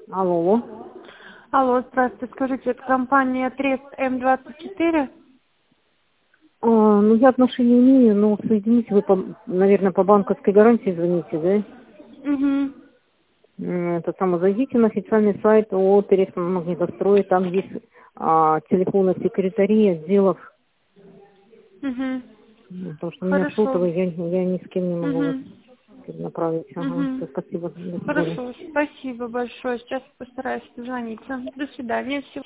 Алло. Алло, здравствуйте. Скажите, это компания Трест М24? Ну, я отношения не имею, но соедините вы, наверное, по банковской гарантии звоните, да? Угу. Это само, зайдите на официальный сайт ООО «Трест Магнитострой», там есть телефоны секретарей, отделов, Угу. потому что у меня Хорошо. сотовый, я ни с кем не могу вас Угу. направить. Ага, Угу. всё, спасибо, до свидания. Хорошо. Спасибо большое. Сейчас постараюсь дозвониться. До свидания. Всего